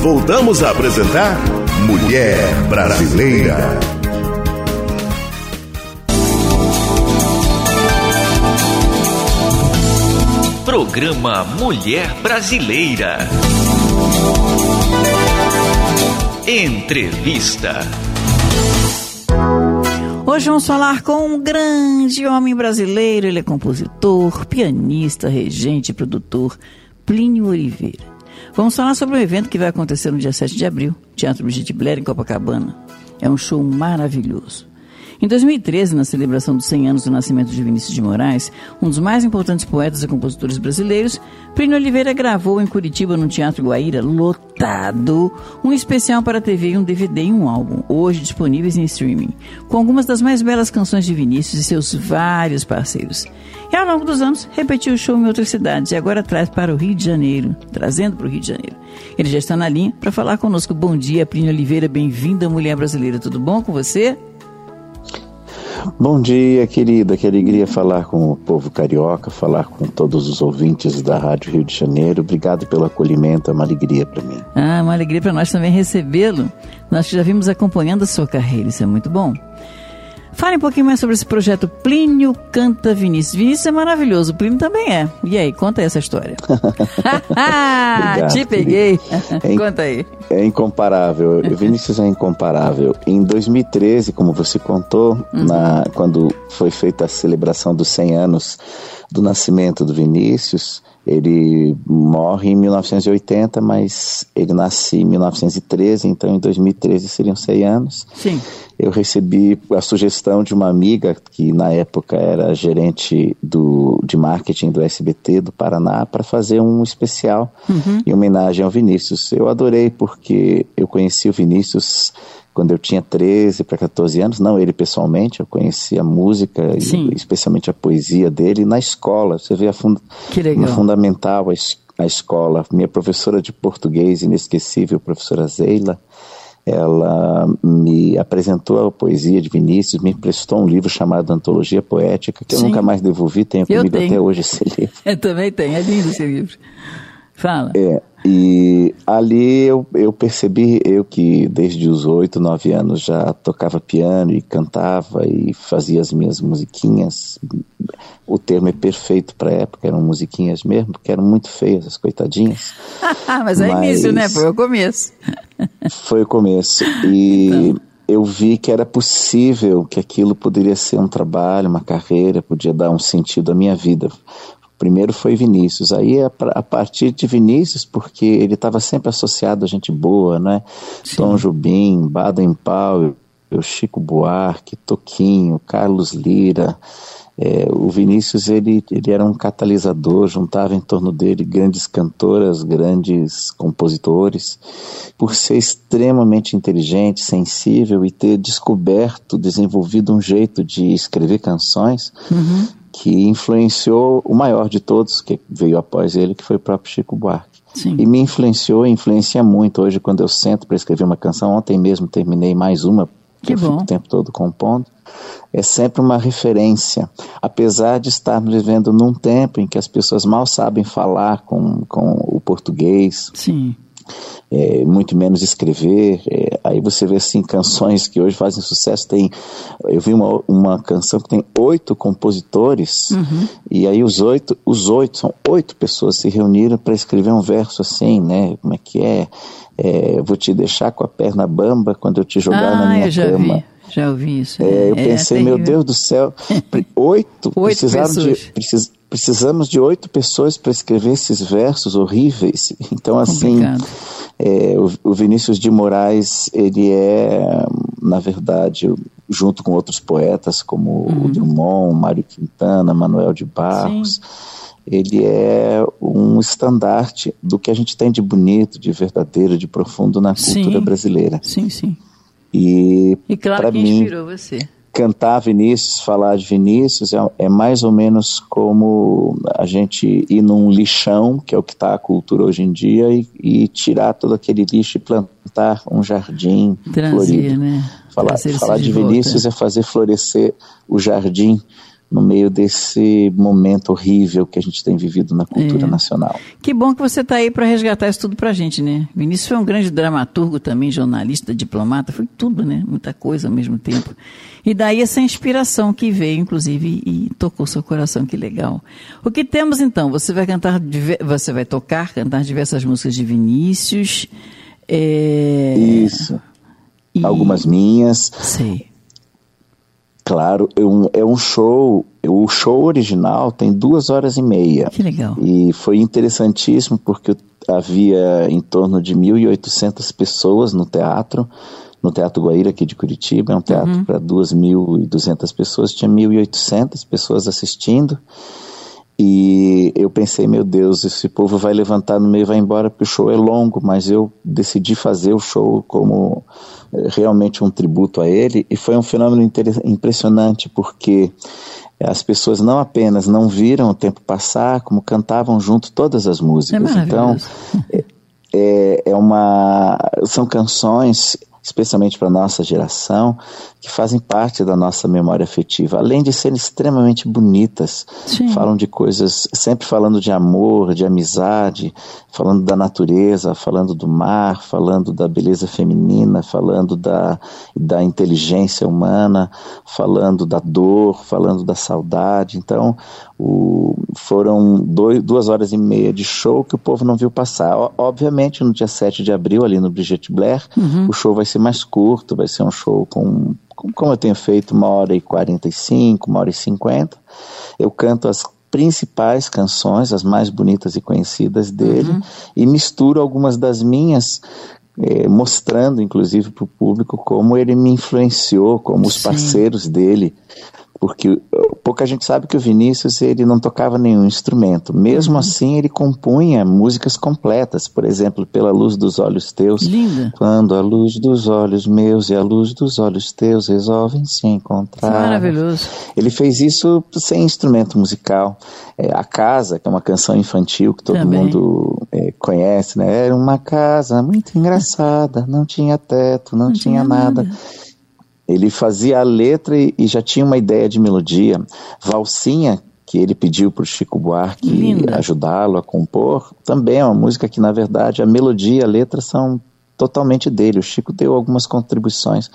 voltamos a apresentar Mulher Brasileira. Programa Mulher Brasileira. Entrevista. Hoje vamos falar com um grande homem brasileiro. Ele é compositor, pianista, regente e produtor, Plínio Oliveira. Vamos falar sobre um evento que vai acontecer no dia 7 de abril, Teatro Brigitte Blair, em Copacabana. É um show maravilhoso. Em 2013, na celebração dos 100 anos do nascimento de Vinícius de Moraes, um dos mais importantes poetas e compositores brasileiros, Plínio Oliveira gravou em Curitiba, no Teatro Guaíra, lotado, um especial para a TV e um DVD e um álbum, hoje disponíveis em streaming, com algumas das mais belas canções de Vinícius e seus vários parceiros. E ao longo dos anos, repetiu o show em outras cidades e agora trazendo para o Rio de Janeiro. Ele já está na linha para falar conosco. Bom dia, Plínio Oliveira, bem-vindo à Mulher Brasileira. Tudo bom com você? Bom dia, querida, que alegria falar com o povo carioca, falar com todos os ouvintes da Rádio Rio de Janeiro. Obrigado pelo acolhimento, é uma alegria para mim. Uma alegria para nós também recebê-lo. Nós já vimos acompanhando a sua carreira, isso é muito bom. Fale um pouquinho mais sobre esse projeto Plínio Canta Vinícius. Vinícius é maravilhoso, o Plínio também é. E aí, conta aí essa história. Obrigado, te peguei. Conta aí. É incomparável, Vinícius é incomparável. Em 2013, como você contou, quando foi feita a celebração dos 100 anos do nascimento do Vinícius, ele morre em 1980, mas ele nasce em 1913, então em 2013 seriam 100 anos. Sim. Eu recebi a sugestão de uma amiga, que na época era gerente de marketing do SBT do Paraná, para fazer um especial em homenagem ao Vinícius. Eu adorei, porque eu conheci o Vinícius quando eu tinha 13 para 14 anos, não ele pessoalmente, eu conheci a música, e especialmente a poesia dele, na escola. Você vê no fundamental, a escola. Minha professora de português inesquecível, professora Zeila, ela me apresentou a poesia de Vinícius, me emprestou um livro chamado Antologia Poética, que eu nunca mais devolvi, tenho comigo até hoje esse livro. Eu também tenho, é lindo esse livro. Fala. E ali eu percebi, eu que desde os 8, 9 anos já tocava piano e cantava e fazia as minhas musiquinhas. O termo é perfeito para a época, eram musiquinhas mesmo, porque eram muito feias as coitadinhas. Mas é início, né? Foi o começo. Foi o começo. E eu vi que era possível, que aquilo poderia ser um trabalho, uma carreira, podia dar um sentido à minha vida. Primeiro foi Vinícius, aí a partir de Vinícius, porque ele estava sempre associado a gente boa, né? Sim. Tom Jobim, Baden Powell, Chico Buarque, Toquinho, Carlos Lira. O Vinícius ele era um catalisador, juntava em torno dele grandes cantoras, grandes compositores. Por ser extremamente inteligente, sensível e ter desenvolvido um jeito de escrever canções, que influenciou o maior de todos, que veio após ele, que foi o próprio Chico Buarque. Sim. E me influencia muito. Hoje, quando eu sento para escrever uma canção, ontem mesmo terminei mais uma, que eu fico o tempo todo compondo, é sempre uma referência. Apesar de estarmos vivendo num tempo em que as pessoas mal sabem falar com o português, sim. Muito menos escrever, aí você vê assim, canções que hoje fazem sucesso. Eu vi uma canção que tem 8 compositores, e aí os oito são 8 pessoas se reuniram para escrever um verso assim, né? Como é que é? Vou te deixar com a perna bamba quando eu te jogar na minha cama. Já ouvi isso. Eu pensei, meu Deus do céu, 8 precisamos de 8 pessoas para escrever esses versos horríveis. Então, assim, o Vinícius de Moraes, ele na verdade, junto com outros poetas como o Drummond, Mário Quintana, Manuel de Barros, ele é um estandarte do que a gente tem de bonito, de verdadeiro, de profundo na cultura brasileira. Sim, sim. E claro que inspirou você. Cantar Vinícius, falar de Vinícius é mais ou menos como a gente ir num lixão, que é o que está a cultura hoje em dia, e tirar todo aquele lixo e plantar um jardim florido. Né? Falar de Vinícius é fazer florescer o jardim no meio desse momento horrível que a gente tem vivido na cultura nacional. Que bom que você está aí para resgatar isso tudo para a gente, né? Vinícius foi um grande dramaturgo também, jornalista, diplomata, foi tudo, né? Muita coisa ao mesmo tempo. E daí essa inspiração que veio, inclusive, e tocou seu coração, que legal. O que temos então? Você vai cantar diversas músicas de Vinícius. Isso. Algumas minhas. Sei. Claro, é um show, o show original tem 2h30. Que legal. E foi interessantíssimo porque havia em torno de 1.800 pessoas no Teatro Guaíra aqui de Curitiba, é um teatro para 2.200 pessoas, tinha 1.800 pessoas assistindo. E eu pensei, meu Deus, esse povo vai levantar no meio e vai embora porque o show é longo, mas eu decidi fazer o show como realmente um tributo a ele, e foi um fenômeno impressionante, porque as pessoas não apenas não viram o tempo passar, como cantavam junto todas as músicas. Então, são canções, especialmente para a nossa geração, que fazem parte da nossa memória afetiva, além de serem extremamente bonitas. Sim. Falam de coisas, sempre falando de amor, de amizade, falando da natureza, falando do mar, falando da beleza feminina, falando da inteligência humana, falando da dor, falando da saudade. Então, foram 2h30 de show que o povo não viu passar. Obviamente, no dia 7 de abril, ali no Brigitte Blair, o show vai ser mais curto, vai ser um show como eu tenho feito, 1h45, 1h50. Eu canto as principais canções, as mais bonitas e conhecidas dele, e misturo algumas das minhas, mostrando inclusive para o público como ele me influenciou, como os parceiros dele, porque pouca gente sabe que o Vinícius, ele não tocava nenhum instrumento, mesmo assim ele compunha músicas completas, por exemplo, Pela Luz dos Olhos Teus. Linda. Quando a luz dos olhos meus e a luz dos olhos teus resolvem se encontrar. Maravilhoso. Ele fez isso sem instrumento musical. A Casa, que é uma canção infantil que todo mundo conhece, né? Era uma casa muito engraçada, não tinha teto, não tinha nada. Ele fazia a letra e já tinha uma ideia de melodia. Valsinha, que ele pediu para o Chico Buarque ajudá-lo a compor, também é uma música que, na verdade, a melodia e a letra são totalmente dele. O Chico deu algumas contribuições.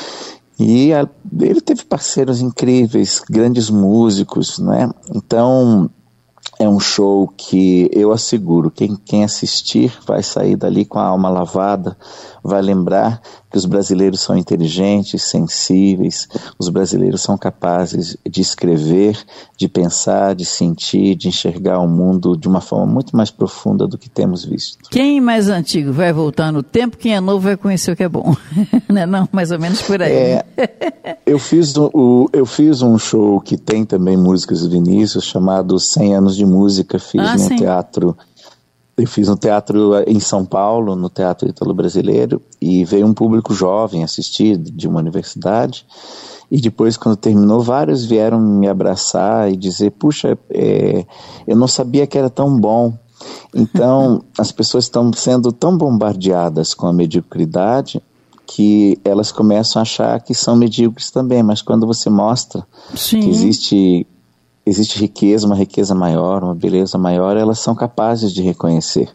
E ele teve parceiros incríveis, grandes músicos, né? Então, é um show que eu asseguro, quem assistir vai sair dali com a alma lavada, vai lembrar que os brasileiros são inteligentes, sensíveis, os brasileiros são capazes de escrever, de pensar, de sentir, de enxergar o mundo de uma forma muito mais profunda do que temos visto. Quem mais antigo vai voltar no tempo, quem é novo vai conhecer o que é bom. Não, mais ou menos por aí. Eu fiz um show que tem também músicas do Vinícius, chamado 100 Anos de Música, fiz no teatro. Eu fiz um teatro em São Paulo, no Teatro Ítalo-Brasileiro, e veio um público jovem assistir de uma universidade, e depois, quando terminou, vários vieram me abraçar e dizer, puxa, eu não sabia que era tão bom. Então, as pessoas estão sendo tão bombardeadas com a mediocridade que elas começam a achar que são medíocres também, mas quando você mostra que existe riqueza, uma riqueza maior, uma beleza maior, elas são capazes de reconhecer.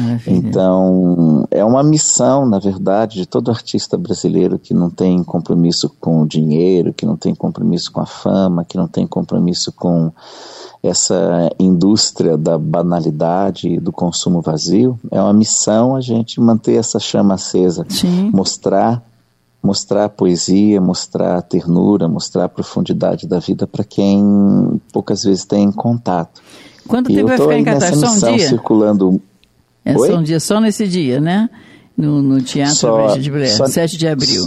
Então, é uma missão, na verdade, de todo artista brasileiro que não tem compromisso com o dinheiro, que não tem compromisso com a fama, que não tem compromisso com essa indústria da banalidade e do consumo vazio. É uma missão a gente manter essa chama acesa, mostrar a poesia, mostrar a ternura, mostrar a profundidade da vida para quem poucas vezes tem contato. Quanto tempo vai ficar em cartaz? Só um dia? Circulando... Só um dia, só nesse dia, né? No Teatro de Blair, 7 de abril.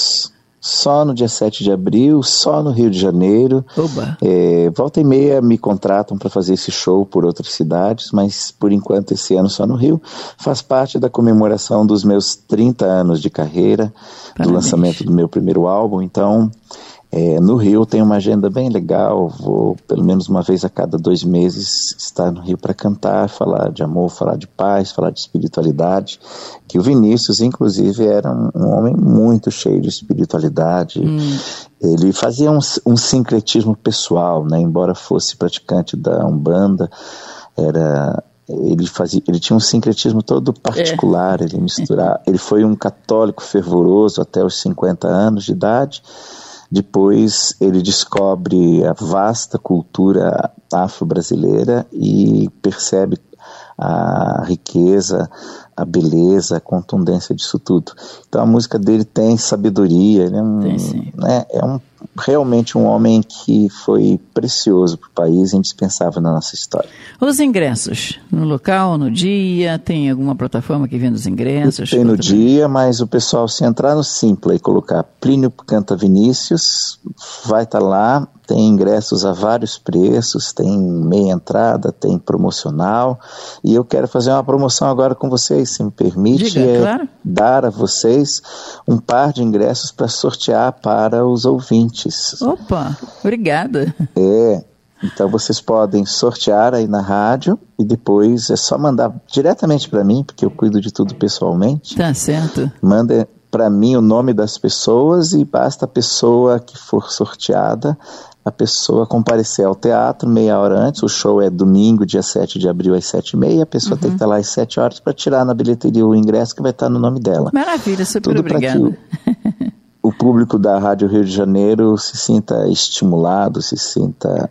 Só no dia 7 de abril, só no Rio de Janeiro. Volta e meia me contratam para fazer esse show por outras cidades, mas por enquanto esse ano só no Rio. Faz parte da comemoração dos meus 30 anos de carreira, do lançamento do meu primeiro álbum. Então, No Rio tem uma agenda bem legal, vou pelo menos uma vez a cada 2 meses estar no Rio para cantar, falar de amor, falar de paz, falar de espiritualidade, que o Vinícius inclusive era um homem muito cheio de espiritualidade. Ele fazia um sincretismo pessoal, né? Embora fosse praticante da Umbanda, ele tinha um sincretismo todo particular, ele foi um católico fervoroso até os 50 anos de idade. Depois ele descobre a vasta cultura afro-brasileira e percebe a riqueza, a beleza, a contundência disso tudo. Então a música dele tem sabedoria, ele é realmente um homem que foi precioso para o país e indispensável na nossa história. Os ingressos, no local, no dia, tem alguma plataforma que vende os ingressos? Tem no dia, mas o pessoal, se entrar no Simpla e colocar Plínio Canta Vinícius, vai estar lá. Tem ingressos a vários preços, tem meia entrada, tem promocional, e eu quero fazer uma promoção agora com vocês, se me permite. Diga, claro. Dar a vocês um par de ingressos para sortear para os ouvintes. Opa, obrigada. Então vocês podem sortear aí na rádio e depois é só mandar diretamente para mim, porque eu cuido de tudo pessoalmente. Tá certo. Manda para mim o nome das pessoas e basta a pessoa que for sorteada, a pessoa comparecer ao teatro meia hora antes. O show é domingo, dia 7 de abril, às 7h30. A pessoa tem que estar lá às 7 horas para tirar na bilheteria o ingresso que vai estar no nome dela. Maravilha, super tudo obrigada. O público da Rádio Rio de Janeiro se sinta estimulado, se sinta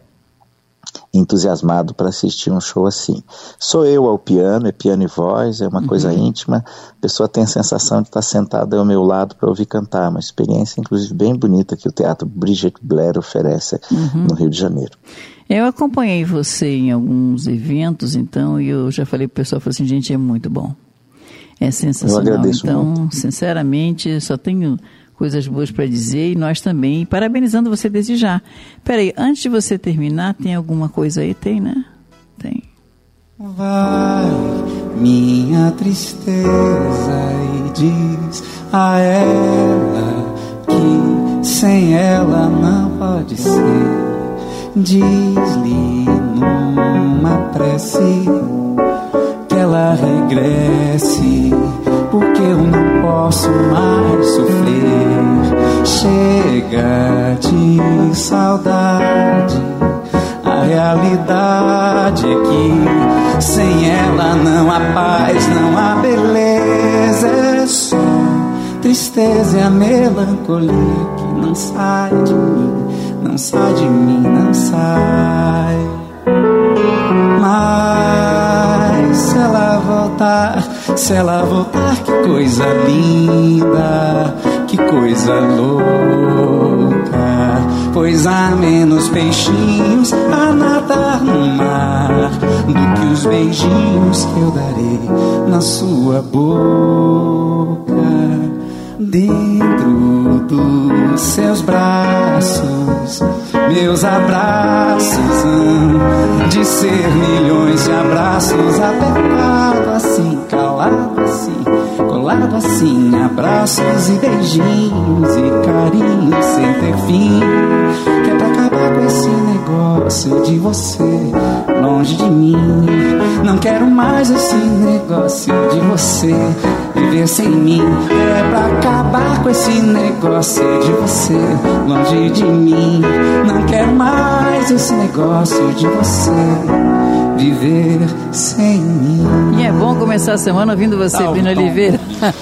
entusiasmado para assistir um show assim. Sou eu ao piano, é piano e voz, é uma coisa íntima, a pessoa tem a sensação de estar sentada ao meu lado para ouvir cantar, uma experiência inclusive bem bonita que o Teatro Brigitte Blair oferece no Rio de Janeiro. Eu acompanhei você em alguns eventos, então, e eu já falei pro pessoal, falei assim, gente, é muito bom, é sensacional. Eu agradeço então, muito. Sinceramente, só tenho coisas boas para dizer, e nós também, parabenizando você desde já. Peraí, antes de você terminar, tem alguma coisa aí? Tem, né? Tem. Vai, minha tristeza, e diz a ela que sem ela não pode ser. Diz-lhe numa prece que ela regresse, porque eu não posso mais sofrer. Chega de saudade, a realidade é que sem ela não há paz, não há beleza. É só tristeza e a melancolia que não sai de mim, não sai de mim, não sai. Mas se ela voltar, que coisa linda, que coisa louca. Pois há menos peixinhos a nadar no mar do que os beijinhos que eu darei na sua boca. Dentro dos seus braços, meus abraços hão de ser milhões de abraços, apertado assim, calado assim, colado assim, abraços e beijinhos e carinhos sem ter fim, que é pra acabar com esse negócio de você longe de mim. Não quero mais esse negócio de você viver sem mim. É pra acabar com esse negócio de você longe de mim. Não quero mais esse negócio de você viver sem mim. E é bom começar a semana ouvindo você, Plínio Oliveira.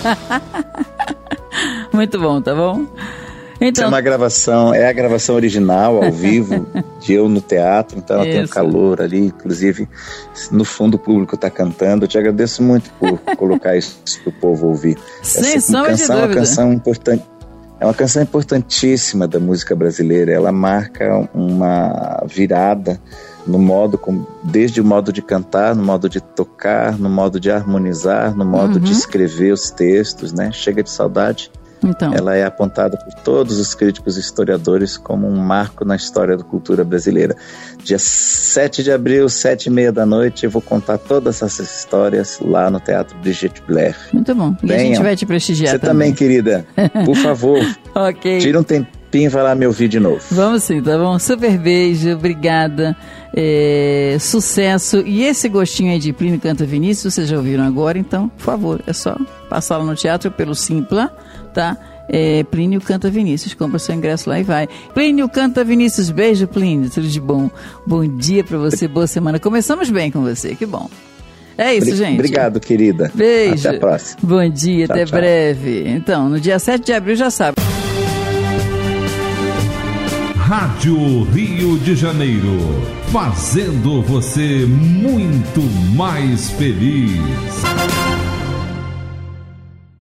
Muito bom, tá bom? Então, é uma gravação, é a gravação original, ao vivo, de eu no teatro, então ela tem um calor ali, inclusive no fundo o público está cantando. Eu te agradeço muito por colocar isso para o povo ouvir. Sem sombra de dúvida. É uma canção importante, é uma canção importantíssima da música brasileira. Ela marca uma virada no modo, desde o modo de cantar, no modo de tocar, no modo de harmonizar, no modo de escrever os textos, né? Chega de Saudade. Então. Ela é apontada por todos os críticos e historiadores como um marco na história da cultura brasileira. Dia 7 de abril, 7h30 da noite, eu vou contar todas essas histórias lá no Teatro Brigitte Blair. Muito bom. E a gente vai te prestigiar também. Você também, querida. Por favor. Ok. Tira tempinho vai lá me ouvir de novo. Vamos sim, tá bom? Super beijo, obrigada, sucesso. E esse gostinho aí de Plínio Canta Vinícius, vocês já ouviram agora, então, por favor, é só passar lá no teatro pelo Simpla, tá? Plínio Canta Vinícius, compra seu ingresso lá e vai. Plínio Canta Vinícius, beijo, Plínio, tudo de bom. Bom dia pra você, boa semana. Começamos bem com você, que bom. É isso, gente. Obrigado, querida. Beijo. Até a próxima. Bom dia, tchau, até tchau. breve. Então, no dia 7 de abril já sabe. Rádio Rio de Janeiro, fazendo você muito mais feliz.